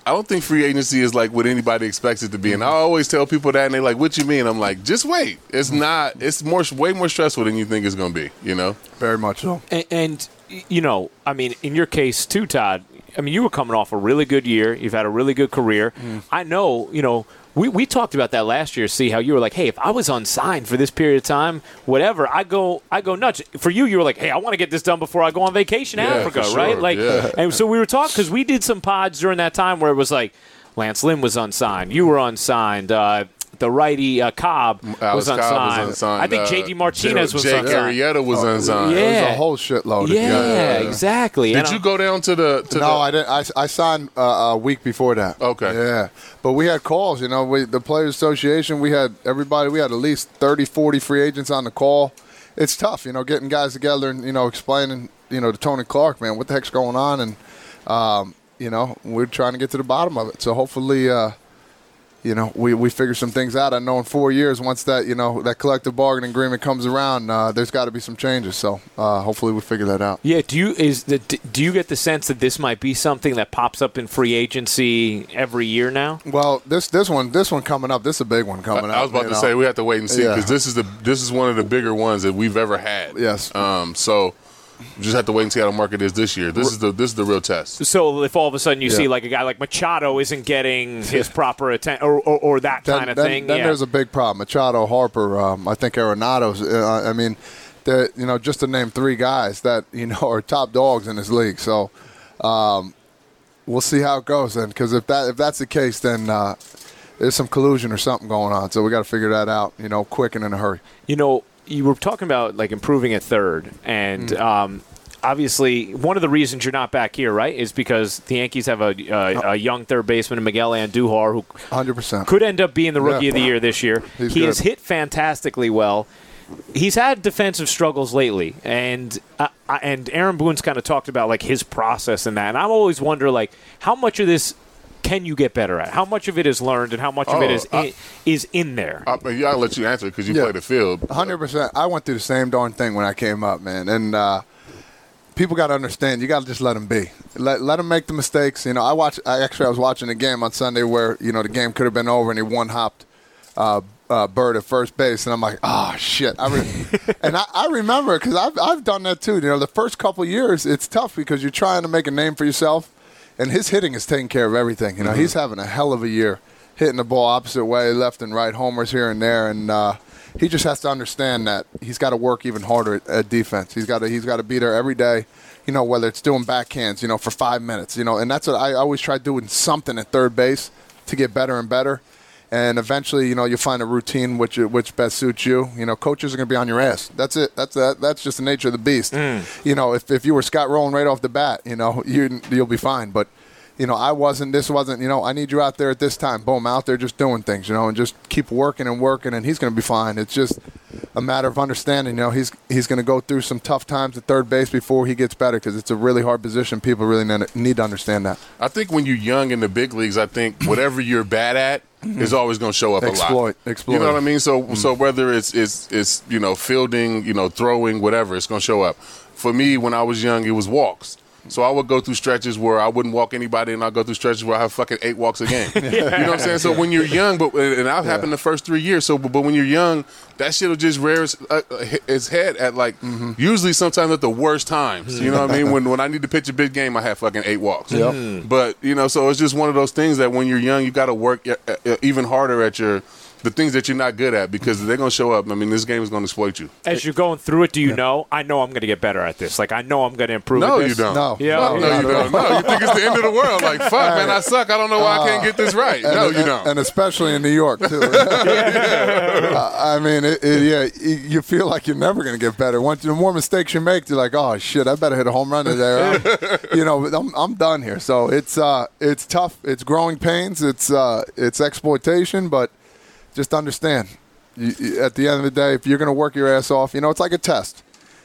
I don't think free agency is like what anybody expects it to be. And I always tell people that, and they're like, "What you mean?" I'm like, "Just wait. It's not. It's more, way more stressful than you think it's going to be." You know, Very much so. And, and, you know, I mean, in your case too, Todd, I mean, you were coming off a really good year. You've had a really good career. Mm. I know, you know, we, we talked about that last year, see how you were like, hey, if I was unsigned for this period of time, whatever, I go I go nuts. For you, you were like, hey, I want to get this done before I go on vacation to Yeah, Africa, for sure. right? Like, Yeah. and so we were talking, because we did some pods during that time where it was like, Lance Lynn was unsigned. You were unsigned. Uh, the righty uh, Cobb Alex was unsigned. Cobb was unsigned. I think Uh, J D Martinez was Jake unsigned. Arrieta was unsigned. yeah. There's a whole shitload. Yeah, of guys. exactly. Did And you I'm- go down to the? To No, the, I didn't. I, I signed uh, a week before that. Okay. Yeah, but we had calls. You know, we, the Players Association. We had everybody. We had at least thirty, forty free agents on the call. It's tough, you know, getting guys together and you know explaining, you know, to Tony Clark, man, what the heck's going on, and um, you know, we're trying to get to the bottom of it. So hopefully. Uh, You know, we, we figure some things out. I know in four years, once that you know that collective bargaining agreement comes around, uh, there's got to be some changes. So uh, hopefully we figure that out. Yeah, do you is the, do you get the sense that this might be something that pops up in free agency every year now? Well, this this one this one coming up. This is a big one coming I, up. I was about you to know. say we have to wait and see Yeah. because this is the this is one of the bigger ones that we've ever had. Yes. Um. So. We just have to wait and see how the market is this year. This is the this is the real test. So if all of a sudden you Yeah. see like a guy like Machado isn't getting his proper attention or, or, or that Then, kind of then, thing, then yeah. there's a big problem. Machado, Harper, um, I think Arenado's. Uh, I mean, the you know just to name three guys that you know are top dogs in this league. So um, we'll see how it goes then. Because if that if that's the case, then uh, there's some collusion or something going on. So we got to figure that out. You know, quick and in a hurry. You know, you were talking about like improving at third, and Mm. um, obviously one of the reasons you're not back here, right, is because the Yankees have a, uh, a young third baseman, Miguel Andujar, who one hundred percent. could end up being the Rookie Yeah. of the Year this year. He's he good. has hit fantastically well. He's had defensive struggles lately, and uh, and Aaron Boone's kind of talked about like his process in that. And I always wonder like how much of this can you get better at? How much of it is learned, and how much of it Oh, is I- in, is in there? I, yeah, I'll let you answer because you Yeah. play the field. one hundred percent. I went through the same darn thing when I came up, man. And uh, people got to understand, you got to just let them be. Let let them make the mistakes. You know, I watch. I actually I was watching a game on Sunday where you know the game could have been over and he one hopped uh, uh, Bird at first base, and I'm like, oh shit. I re- and I, I remember because I've I've done that too. You know, the first couple years it's tough because you're trying to make a name for yourself, and his hitting is taking care of everything. You know, Mm-hmm. he's having a hell of a year, hitting the ball opposite way, left and right, homers here and there, and. Uh, He just has to understand that he's got to work even harder at, at defense. He's got to he's got to be there every day, you know, whether it's doing backhands, you know, for five minutes, you know, and that's what I always try doing something at third base to get better and better. And eventually, you know, you'll find a routine which which best suits you. You know, coaches are going to be on your ass. That's it. That's that. That's just the nature of the beast. You know, if if you were Scott Rowland right off the bat, you know, you you'll be fine. But you know, I wasn't, this wasn't, you know, I need you out there at this time. Boom, out there just doing things, you know, and just keep working and working, and he's going to be fine. It's just a matter of understanding, you know, he's he's going to go through some tough times at third base before he gets better because it's a really hard position. People really need to understand that. I think when you're young in the big leagues, I think whatever you're bad at is always going to show up a lot. Exploit, exploit. You know what I mean? So, so whether it's it's it's you know fielding, you know throwing, whatever, it's going to show up. For me, when I was young, it was walks. So I would go through stretches where I wouldn't walk anybody, and I'd go through stretches where I have fucking eight walks a game. You know what I'm saying? So when you're young, but and that happened the first three years. So, but, but when you're young, that shit will just rear its, uh, its head at like Mm-hmm. usually sometimes at the worst times. You know what I mean? When when I need to pitch a big game, I have fucking eight walks. Yep. But you know, so it's just one of those things that when you're young, you got to work uh, uh, even harder at your. The things that you're not good at because they're going to show up. I mean, this game is going to exploit you. As you're going through it, do you know? I know I'm going to get better at this. Like I know I'm going to improve. No, at you this. don't. No. Yeah. No, Yeah. no, you don't. No, you think it's the end of the world. Like, fuck, man, I suck. I don't know why I can't get this right. And, No, and, you don't. And especially in New York, too. Uh, I mean, it, it, yeah, y- you feel like you're never going to get better. Once the more mistakes you make, you're like, oh, shit, I better hit a home run today. I'm, you know, I'm, I'm done here. So it's uh, it's tough. It's growing pains. It's uh, it's exploitation, but just understand, you, you- at the end of the day, if you're going to work your ass off, you know, it's like a test.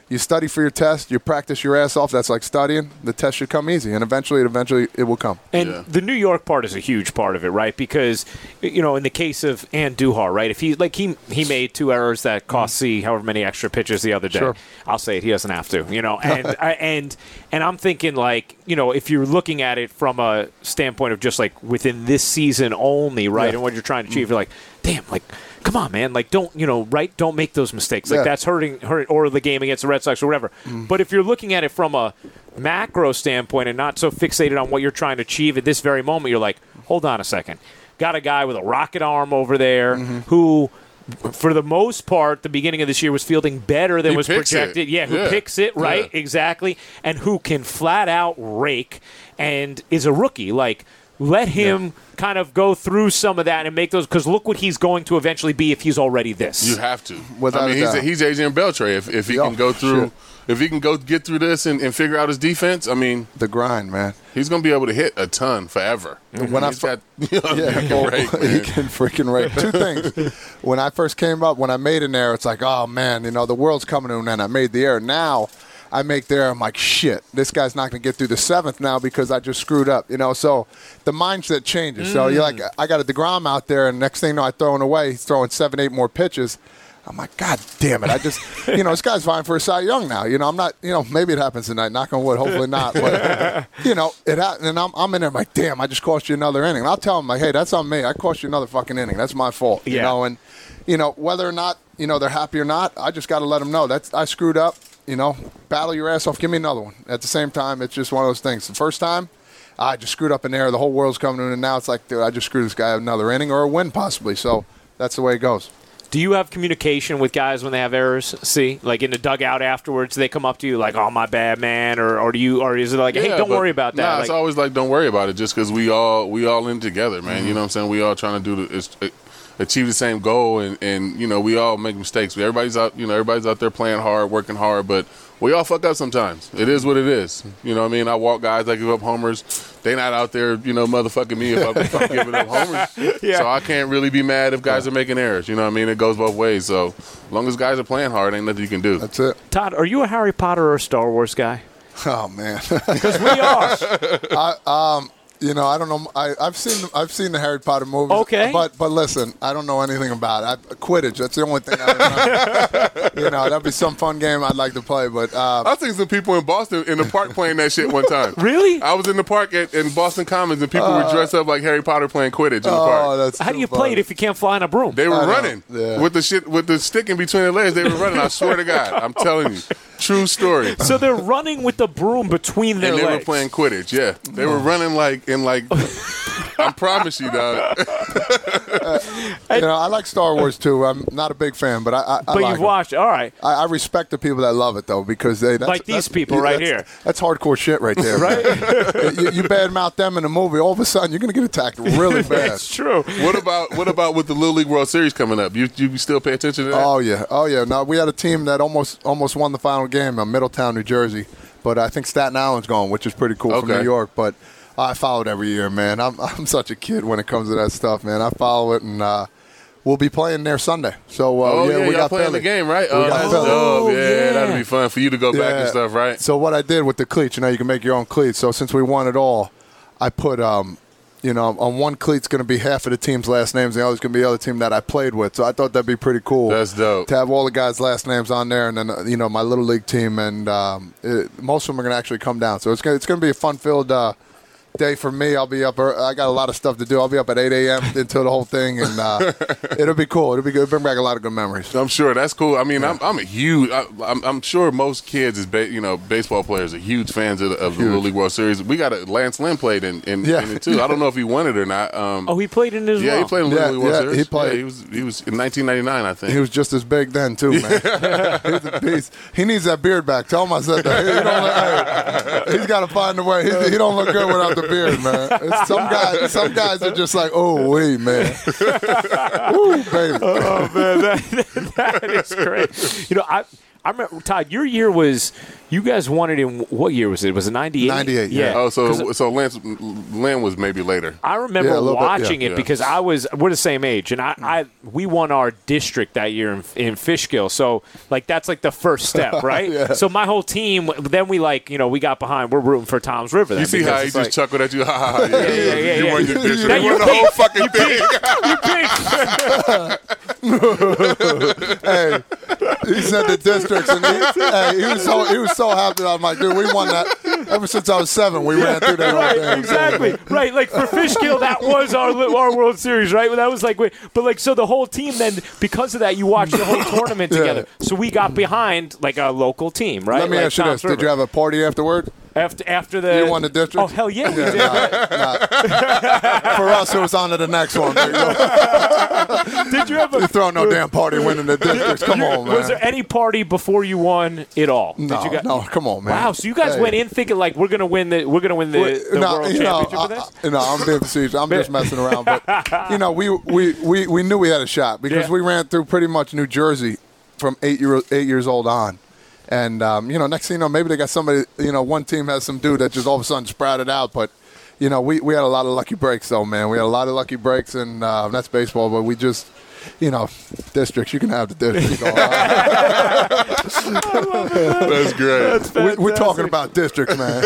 You study for your test. You practice your ass off. That's like studying. The test should come easy, and eventually, eventually, it will come. And Yeah. the New York part is a huge part of it, right? Because, you know, in the case of Andujar, right? If he like he he made two errors that cost C however many extra pitches the other day. Sure. I'll say it. He doesn't have to, you know. And I, and and I'm thinking like, you know, if you're looking at it from a standpoint of just like within this season only, right, Yeah. and what you're trying to achieve, you're like, damn, like. Come on, man! Like, don't you know? Right? Don't make those mistakes. Like Yeah. that's hurting, hurt, or the game against the Red Sox or whatever. But if you're looking at it from a macro standpoint and not so fixated on what you're trying to achieve at this very moment, you're like, hold on a second. Got a guy with a rocket arm over there who, for the most part, the beginning of this year was fielding better than He was picks projected. it. Yeah, who Yeah. picks it right? Yeah. Exactly, and who can flat out rake and is a rookie. Like, let him kind of go through some of that and make those, because look what he's going to eventually be if he's already this. You have to. Without I mean, a he's, doubt. he's Adrian Beltre. If, if he Yeah, can go through, shit. if he can go get through this and, and figure out his defense, I mean, The grind, man. he's going to be able to hit a ton forever. When I he's fir- got, you know, Yeah, he can well, rake, he man. can freaking rake. Two things. When I first came up, when I made an error, it's like, oh, man, you know, the world's coming to an end. I made the error. Now I make the error. I'm like, shit, this guy's not going to get through the seventh now because I just screwed up, you know. So the mindset changes. So you're like, I got a DeGrom out there, and next thing you know, I throw it away. He's throwing seven, eight more pitches. I'm like, God damn it. I just, you know, this guy's vying for a Cy Young now. You know, I'm not, you know, maybe it happens tonight. Knock on wood. Hopefully not. But, you know, it happened. And I'm, I'm in there like, damn, I just cost you another inning. And I'll tell him, like, hey, that's on me. I cost you another fucking inning. That's my fault. You Yeah. know, and, you know, whether or not, you know, they're happy or not, I just got to let them know. That's I screwed up. You know, battle your ass off. Give me another one. At the same time, it's just one of those things. The first time, I just screwed up in there. The whole world's coming in, and now it's like, dude, I just screwed this guy another inning or a win possibly. So that's the way it goes. Do you have communication with guys when they have errors? See, like in the dugout afterwards, they come up to you like, "Oh, my bad, man," or or do you, or is it like, "Hey, Yeah, don't but- worry about that"? Nah, Like, it's always like, don't worry about it, just because we all we all in together, man. Mm-hmm. You know what I'm saying? We all trying to do the, is, uh, achieve the same goal, and, and you know we all make mistakes. Everybody's out, you know, everybody's out there playing hard, working hard, but we all fuck up sometimes. It is what it is. You know what I mean? I walk guys, I give up homers. They not out there, you know, motherfucking me if, I, if I'm giving up homers. Yeah. So I can't really be mad if guys are making errors. You know what I mean? It goes both ways. So as long as guys are playing hard, ain't nothing you can do. That's it. Todd, are you a Harry Potter or a Star Wars guy? Oh man. Because we are. I, um, you know, I don't know. I, I've seen I've seen the Harry Potter movies. Okay. But but listen, I don't know anything about it. I, Quidditch. That's the only thing I remember. You know, that'd be some fun game I'd like to play. But uh, I think some people in Boston in the park playing that shit one time. Really? I was in the park at, in Boston Commons and people were dressed up like Harry Potter playing Quidditch in the oh, park. that's How do too you funny. play it if you can't fly on a broom? They were I know. running Yeah. with the shit with the stick in between their legs. They were running. I swear to God, I'm telling you, true story. So they're running with the broom between their And they legs. were playing Quidditch. Yeah, they were running like in like. I promise you, dog. You know, I like Star Wars too. I'm not a big fan, but I. I, I But like you've 'em. watched. All right. I, I respect the people that love it though, because they that's, Like these that's- people right that's- here. That's hardcore shit right there, right? you, you badmouth them in a movie, all of a sudden you're gonna get attacked really bad. It's true. What about what about with the Little League World Series coming up? You you still pay attention to that? Oh yeah, oh yeah. No, we had a team that almost almost won the final game in Middletown, New Jersey, but I think Staten Island's going, which is pretty cool from Okay. New York. But I follow it every year, man. I'm I'm such a kid when it comes to that stuff, man. I follow it, and uh, we'll be playing there Sunday. So uh, Oh yeah, yeah, we y'all got playing Philly. the game, right? We Oh, got that's Philly. dope. Yeah, yeah. that'd be fun for you to go back and stuff, right? So what I did with the cleats, you know, you can make your own cleats. So since we won it all, I put, um, you know, on one cleat's going to be half of the team's last names, and the other's going to be the other team that I played with. So I thought that'd be pretty cool. That's dope. To have all the guys' last names on there, and then uh, you know my little league team, and um, it, most of them are going to actually come down. So it's going it's going to be a fun-filled uh, day for me. I'll be up. I got a lot of stuff to do. I'll be up at eight a.m. until the whole thing, and uh, it'll be cool. It'll be good. Bring back a lot of good memories. I'm sure that's cool. I mean, I'm, I'm a huge. I, I'm, I'm sure most kids, is ba- you know, baseball players are huge fans of the, of the Little League World Series. We got a Lance Lynn played in, in, Yeah. in it too. I don't know if he won it or not. Um, Oh, he played in it as yeah, well. he played in the Little Yeah, League World yeah, Series. he played. Yeah, he was he was in nineteen ninety-nine, I think. He was just as big then too, man. He's a beast. He needs that beard back. Tell him I said that. He don't look, hey, he's got to find a way. He, he don't look good without the beard, man. It's some guys, some guys are just like, oh, wait, man. Woo, baby. Oh man, that, that is great. You know, I I remember Todd. Your year was You guys won it in what year was it? Was it ninety-eight? ninety-eight, yeah. Oh, so so Lance Lynn was maybe later. I remember Yeah, a little bit, watching yeah. it Yeah. because I was we're the same age, and I, I we won our district that year in, in Fishkill. So like that's like the first step, right? Yeah. So my whole team, then we like you know we got behind. We're rooting for Tom's River. Then You see because how he it's just like, chuckled at you? Ha ha ha! Yeah, yeah, yeah, yeah, you yeah. won your district. Now You you won the peaked. whole fucking thing. Hey, he said the districts, and he, hey, he was so he was so happy. I'm like, dude, we won that ever since I was seven. We ran through that whole Right, thing. exactly. Right, like for Fishkill, that was our our World Series, right? That was like, but like, so the whole team then, because of that, you watched the whole tournament Yeah. together. So we got behind like a local team, right? Let me like ask you Tom's this: Did you River. have a party afterward? after after the You won the district? Oh hell yeah, we did. For us, it was on to the next one. Baby. Did you have You a? throw no damn party winning the districts. Come on, man. Was there any party before you won it all? no, Did you guys, no, come on, man. Wow, so you guys Hey. went in thinking like we're gonna win the we're gonna win the, Wait, the no, world you know, championship for I- this? I- no, I'm being facetious. I'm just messing around. But, you know, we, we, we, we knew we had a shot because Yeah. we ran through pretty much New Jersey from eight, year, eight years old on. And, um, you know, next thing you know, maybe they got somebody, you know, one team has some dude that just all of a sudden sprouted out. But, you know, we, we had a lot of lucky breaks, though, man. We had a lot of lucky breaks, and uh, that's baseball. But we just, you know, districts, you can have the districts. You know, That's great. we, we're talking about districts, man.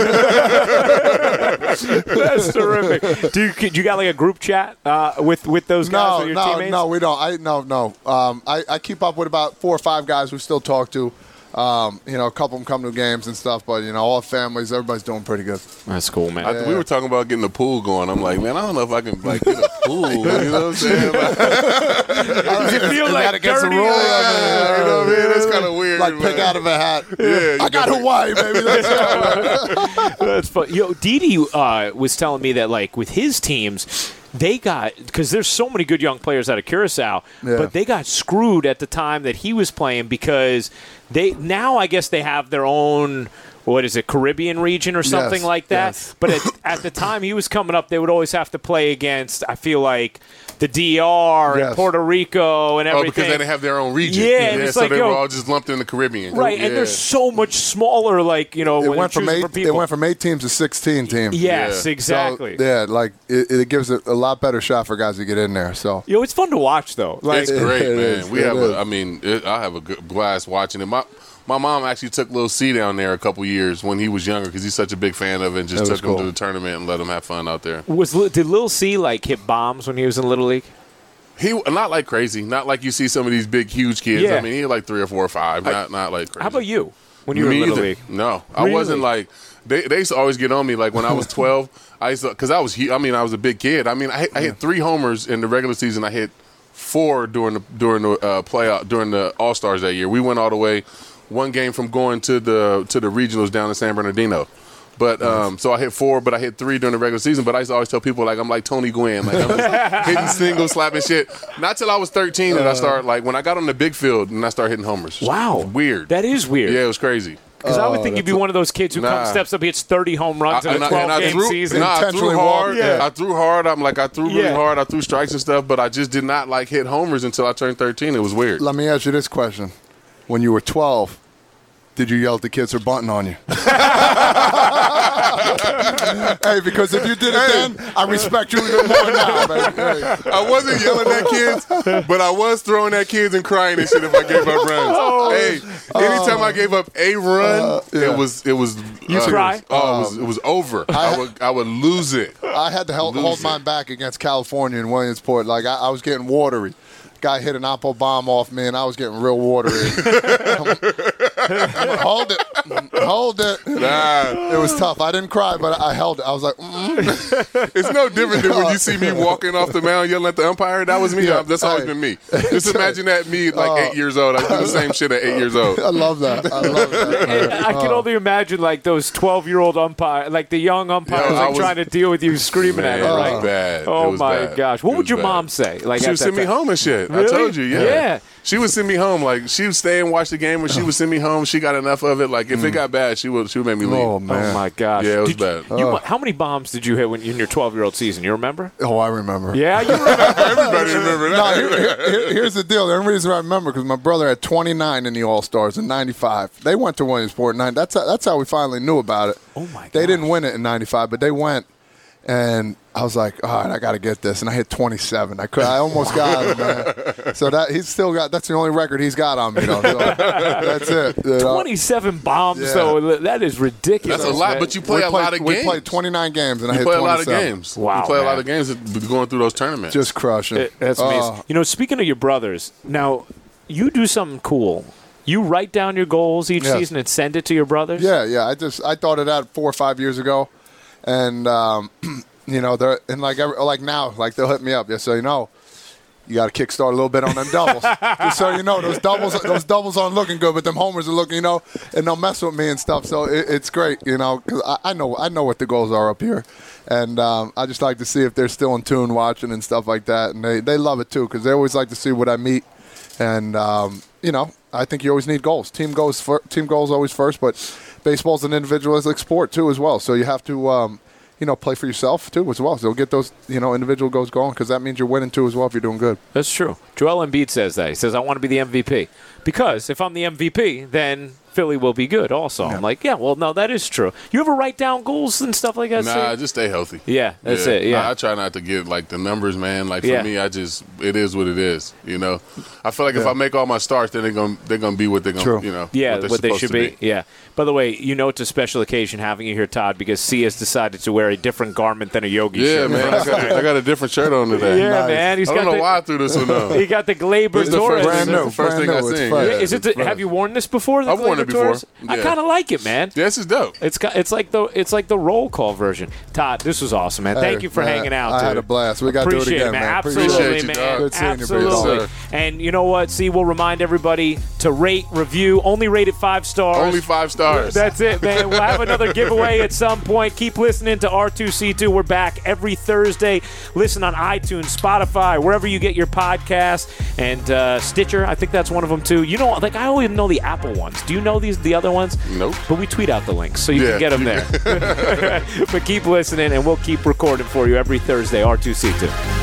That's terrific. Do you, do you got like a group chat uh, with with those guys No, with your no, teammates? no, we don't. I no, no. Um, I, I keep up with about four or five guys we still talk to. Um, you know, a couple of them come to games and stuff, but you know, all families, everybody's doing pretty good. That's cool, man. I, we were talking about getting the pool going. I'm like, man, I don't know if I can like get a pool. You know what I'm saying? Like, you feel Is like that against the dirty? rule? yeah, you know what I mean? It's kind of weird. Like pick man. out of a hat. Yeah, you I got got- Hawaii, baby. Let's go. That's fun. Yo, Didi uh, was telling me that like with his teams, they got because there's so many good young players out of Curacao, Yeah. but they got screwed at the time that he was playing because they now I guess they have their own. What is it, Caribbean region or something Yes, like that? yes. But at, at the time he was coming up, they would always have to play against, I feel like, the D R and Yes. Puerto Rico and Oh, everything. because they didn't have their own region. Yeah, and it's so like, they yo- were all just lumped in the Caribbean. Right, Yeah. and they're so much smaller, like, you know, It when went they're from choosing eight. for people. It went from eight teams to sixteen teams. Yes, Yeah. exactly. So, yeah, like it, it gives it a lot better shot for guys to get in there. So Yo, it's fun to watch, though. Like, It's great, It man. is, We it have, is. a, I mean, it, I have a good blast watching it. My my mom actually took Lil C down there a couple years when he was younger because he's such a big fan of it, and just That was took him cool. to the tournament and let him have fun out there. was Lil- did Lil C like hit bombs when he was in Little League? He not like crazy, not like you see some of these big, huge kids. Yeah. I mean, he had like three or four or five, not not like crazy. How about you when you were Me in Little either. League? No, I Really? wasn't like they. They used to always get on me. Like when I was twelve, I used to because I was. hu- I mean, I was a big kid. I mean, I hit, I hit three homers in the regular season. I hit four during the during the uh, playoff during the All Stars that year. We went all the way, one game from going to the to the regionals down in San Bernardino. But um, so I hit four, but I hit three during the regular season. But I used to always tell people like I'm like Tony Gwynn, like I'm just hitting singles, slapping shit. Not till I was thirteen that I started like when I got on the big field and I started hitting homers. Wow, weird. That is weird. Yeah, it was crazy. Because I would think you'd be one of those kids who Nah. comes steps up, hits thirty home runs in and a I- and I twelve game threw, season. Nah, I threw Intentionally hard. walked, yeah. I threw hard. I'm like I threw really Yeah. hard. I threw strikes and stuff, but I just did not like hit homers until I turned thirteen. It was weird. let me ask you this question: when you were twelve, did you yell at the kids for bunting on you? Hey, because if you did it then, I respect you even more now, baby. Hey. I wasn't yelling at kids, but I was throwing at kids and crying and shit if I gave up runs. Hey, anytime I gave up a run, Uh, yeah. it was it was You uh, cry? Oh, it was it was over. I, I- would I would lose it. I had to help Lose hold it. mine back against California in Williamsport. Like I, I was getting watery. Guy hit an apple bomb off me, and I was getting real watery. Hold it, hold it. Nah, It was tough. I didn't cry, but I held it. I was like, mm. it's no different than when you see me walking off the mound yelling at the umpire. That was me. Yeah. That's always Hey. been me. Just imagine that me at like eight years old. I do the same shit at eight years old. I love that. I love that. And I can only imagine like those twelve-year-old umpire, like the young umpires, Yo, I like was- trying to deal with you screaming Man, at you, it right? was bad. Oh It was my bad. gosh! What It would was your bad. mom say? Like She at would that send me time? home and shit. I Really? told you, yeah. Yeah. she would send me home. Like she would stay and watch the game, or she would send me home. She got enough of it. Like if Mm. it got bad, she would she would make me leave. Oh man. Oh my gosh! Yeah, it was Did you- bad. You, how many bombs did you hit when in your twelve-year-old season? You remember? Oh, I remember. Yeah, you remember. Everybody remember No, that. here- here- here- here's the deal. The only reason I remember because my brother had twenty-nine in the All Stars in ninety-five. They went to Williamsport in nine. That's how, that's how we finally knew about it. Oh my They gosh. didn't win it in ninety-five, but they went, and I was like, all right, I got to get this, and I hit twenty-seven. I could, I almost got him, man. So that he's still got. That's the only record he's got on me, though. So that's it. you know. Twenty-seven bombs, Yeah. though. That is ridiculous. That's a lot, man. but you play we a played, lot of we games. played twenty-nine games, and I You hit play a lot of twenty-seven. games. Wow, you play a lot man. of games going through those tournaments. Just crushing. It- that's amazing. Oh. You know, speaking of your brothers, now you do something cool. You write down your goals each Yes. season and send it to your brothers. Yeah, yeah. I just I thought of that four or five years ago, and um, you know, they're and like every, like now, like they'll hit me up. Yeah, so you know, you got to kickstart a little bit on them doubles. Just so you know, those doubles those doubles aren't looking good, but them homers are looking, you know, and they'll mess with me and stuff. So it, it's great, you know, because I, I know I know what the goals are up here, and um, I just like to see if they're still in tune watching and stuff like that, and they they love it too because they always like to see what I meet, and um, you know. I think you always need goals. Team goals, fir- team goals always first, but baseball's an individualistic sport too, as well. So you have to, um, you know, play for yourself too, as well. So get those, you know, individual goals going because that means you're winning too, as well. If you're doing good, That's true. Joel Embiid says that. He says, I want to be the M V P. Because if I'm the M V P, then Philly will be good also. I'm like, yeah, well, no, that is true. You ever write down goals and stuff like that? Nah, Steve? just stay healthy. Yeah, that's it, yeah. I, I try not to get like the numbers, man. Like for Yeah. me, I just it is what it is. You know, I feel like if I make all my starts, then they're gonna they're gonna be what they're gonna True. you know Yeah, what, they're what they supposed should to be. Yeah. By the way, you know it's a special occasion having you here, Todd, because C has decided to wear a different garment than a yogi Yeah, shirt. man, I got, I got a different shirt on today. Yeah, Nice. man. He's I got don't know the, why I threw this one on. He got the Glaber This is the Taurus. first, Brand this is new, the first brand thing I new, it's seen. fresh. Yeah. Is it? The, have you worn this before? The I've worn Glaber it before. Taurus? I Yeah. kind of like it, man. Yeah, this is dope. It's got, it's like the it's like the roll call version. Todd, this was awesome, man. Thank Hey, you for man, hanging out. I dude. had a blast. We got to do it Appreciate again, it, man. man. Absolutely, Appreciate you, man. dog. Good seeing you, big Absolutely. dog. And you know what? See, we'll remind everybody to rate, review. Only rate it five stars. Only five stars. That's it, man. We'll have another giveaway at some point. Keep listening to R two C two. We're back every Thursday. Listen on iTunes, Spotify, wherever you get your podcast, and uh, Stitcher. I think that's one of them too. You know, like I only know the Apple ones. Do you know these the other ones? Nope. But we tweet out the links so you Yeah. can get them there. But keep listening, and we'll keep recording for you every Thursday. R two C two.